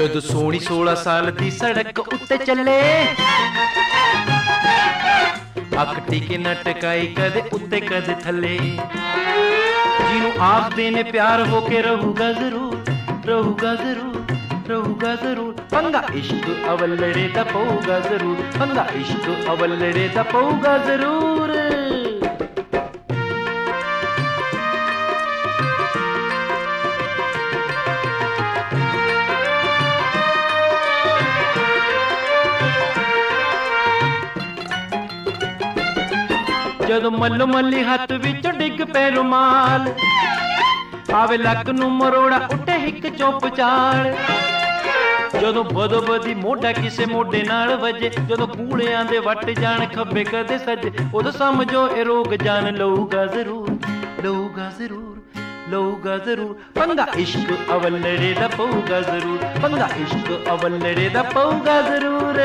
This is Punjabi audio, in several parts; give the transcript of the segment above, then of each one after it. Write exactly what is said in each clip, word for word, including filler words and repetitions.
ਜਦੋਂ ਸੋਹਣੀ ਸੋਲਾਂ ਸਾਲ ਦੀ ਸੜਕ ਉੱਤੇ ਚੱਲੇ, ਅੱਖ ਟਿਕੇ ਨਾ ਟਕਾਈ ਕਦੇ ਉੱਤੇ ਕਦੇ ਥੱਲੇ। ਜਿਹਨੂੰ ਆਖਦੇ ਨੇ ਪਿਆਰ ਹੋ ਕੇ ਰਹੂਗਾ ਜ਼ਰੂਰ, ਰਹੂਗਾ ਜ਼ਰੂਰ, ਰਹੂਗਾ ਜ਼ਰੂਰ। ਪੰਗਾ ਇਸ਼ਕ ਅਵਲੜੇ ਦਾ ਪਊਗਾ ਜ਼ਰੂਰ, ਪੰਗਾ ਇਸ਼ਕ ਅਵਲੜੇ ਦਾ ਪਊਗਾ ਜ਼ਰੂਰ। ਜਦੋਂ ਮੱਲੋ ਮੱਲੀ ਹੱਥ ਵਿੱਚੋਂ ਡਿੱਗ ਪੈ ਰੁਮਾਲ, ਆਵੇ ਲੱਕ ਨੂੰ ਮਰੋੜਾ ਉੱਟੇ ਹਿੱਕ ਚੁੱਪ ਚਾਲ। ਜਦੋਂ ਬਦੋ ਬਦੀ ਮੋਢਾ ਕਿਸੇ ਮੋਢੇ ਨਾਲ ਵੱਜੇ, ਜਦੋਂ ਕੂੜਿਆਂ ਦੇ ਵੱਟ ਜਾਣ ਖੱਬੇ ਕਦੇ ਸੱਜੇ, ਉਦੋਂ ਸਮਝੋ ਇਹ ਰੋਗ ਜਾਨ ਲਊਗਾ ਜ਼ਰੂਰ, ਲਊਗਾ ਜ਼ਰੂਰ, ਲਊਗਾ ਜ਼ਰੂਰ। ਪੰਗਾ ਇਸ਼ਕ ਅਵਲੜੇ ਦਾ ਪਊਗਾ ਜ਼ਰੂਰ, ਪੰਗਾ ਇਸ਼ਕ ਅਵਲੜੇ ਦਾ ਪਊਗਾ ਜ਼ਰੂਰ।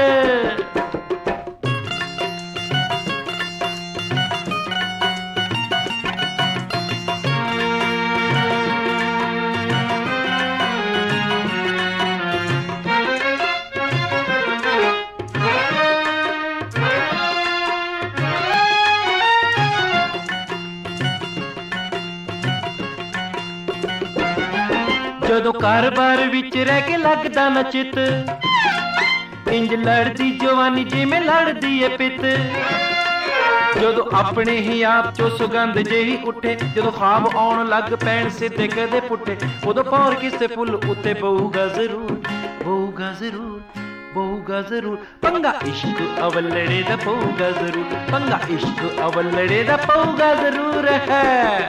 ਜਦੋਂ ਘਰ-ਬਾਰ ਵਿੱਚ ਰਹਿ ਕੇ ਲੱਗਦਾ ਨਾ ਚਿੱਤ, ਇੰਜ ਲੜਦੀ ਜਵਾਨੀ ਜਿਵੇਂ ਲੜਦੀ ਏ ਪਿੱਤ। ਜਦੋਂ ਆਪਣੇ ਹੀ ਆਪ ਚੋਂ ਸੁਗੰਧ ਜਿਹੀ ਉੱਠੇ, ਜਦੋਂ ਖਾਬ ਆਉਣ ਲੱਗ ਪੈਣ ਸਿੱਧੇ ਕਦੇ ਪੁੱਠੇ, ਉਦੋਂ ਪੌਰ ਕਿਸੇ ਫੁੱਲ ਉੱਤੇ ਪਊਗਾ ਜ਼ਰੂਰ, ਪਊਗਾ ਜ਼ਰੂਰ, ਪਊਗਾ ਜ਼ਰੂਰ। ਪੰਗਾ ਇਸ਼ਕ ਅਵਲੜੇ ਦਾ ਪਊਗਾ ਜ਼ਰੂਰ, ਪੰਗਾ ਇਸ਼ਕ ਅਵਲੜੇ ਦਾ ਪਊਗਾ ਜ਼ਰੂਰ ਹੈ।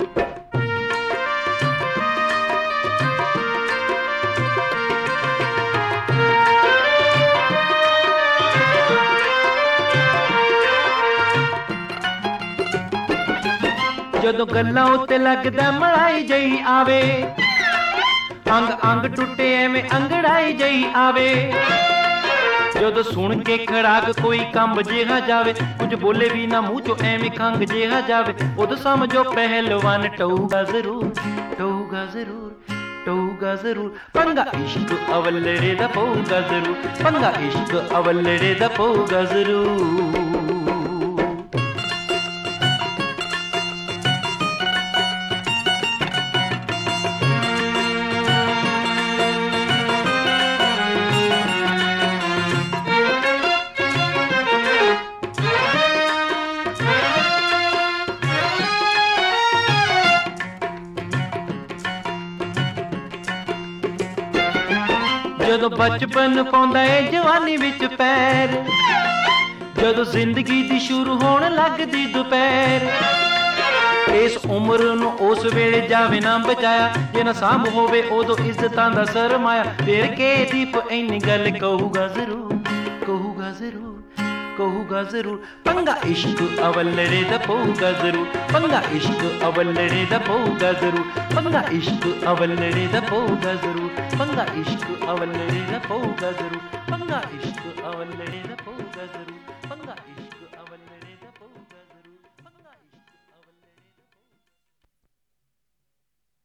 ਜਦੋਂ ਗੱਲਾਂ ਉੱਤੇ ਲੱਗਦਾ ਮਲਾਈ ਜਈ ਆਵੇ, ਅੰਗ ਅੰਗ ਟੁੱਟੇ ਐਵੇਂ ਅੰਗੜਾਈ ਜਈ ਆਵੇ। ਜਦੋਂ ਸੁਣ ਕੇ ਖੜਾਕ ਕੋਈ ਕੰਬ ਜਿਹਾ ਜਾਵੇ, ਕੁਝ ਬੋਲੇ ਵੀ ਨਾ ਮੂੰਹ ਚੋਂ ਐਵੇਂ ਖੰਗ ਜਿਹਾ ਜਾਵੇ, ਉਦੋਂ ਸਮਝੋ ਪਹਿਲਵਾਨ ਟਊਗਾ ਜ਼ਰੂਰ, ਟਊਗਾ ਜ਼ਰੂਰ, ਟਊਗਾ ਜ਼ਰੂਰ। ਪੰਗਾ ਇਸ਼ਕ ਅਵਲੜੇ ਦਾ ਪਊਗਾ ਜ਼ਰੂਰ, ਪੰਗਾ ਇਸ਼ਕ ਅਵਲੜੇ ਦਾ ਪਊਗਾ ਜ਼ਰੂਰ। ਜਦੋਂ ਬਚਪਨ ਪਾਉਂਦਾ ਏ ਜਵਾਨੀ ਵਿੱਚ ਪੈਰ, ਜਦੋਂ ਜ਼ਿੰਦਗੀ ਦੀ ਸ਼ੁਰੂ ਹੋਣ ਲੱਗਦੀ ਦੁਪਹਿਰ, ਇਸ ਉਮਰ ਨੂੰ ਉਸ ਵੇਲੇ ਜਾਵੇ ਨਾ ਬਚਾਇਆ, ਜੇ ਨਾ ਸਾਂਭ ਹੋਵੇ ਉਦੋਂ ਇੱਜ਼ਤਾਂ ਦਾ ਸਰਮਾਇਆ। ਫਿਰ ਕੇ ਦੀਪ ਇੰਨੀ ਗੱਲ ਕਹੂਗਾ ਜ਼ਰੂਰ, ਕਹੂਗਾ ਜ਼ਰੂਰ, ਕਹੂਗਾ ਜ਼ਰੂਰ। ਪੰਗਾ ਇਸ਼ਕ ਅਵਲੜੇ ਦਾ ਪਊਗਾ ਜ਼ਰੂਰ, ਪੰਗਾ ਇਸ਼ਕ ਅਵਲੜੇ ਦਾ ਪਊਗਾ ਜ਼ਰੂਰ, ਪੰਗਾ ਇਸ਼ਕ ਅਵਲੜੇ ਦਾ ਪਊਗਾ ਜ਼ਰੂਰ, ਪੰਗਾ ਇਸ਼ਕ ਅਵਲੜੇ ਦਾ ਪਊਗਾ ਜ਼ਰੂਰ, ਪੰਗਾ ਇਸ਼ਕ ਅਵਲੜੇ ਦਾ ਪਊਗਾ ਜ਼ਰੂਰ।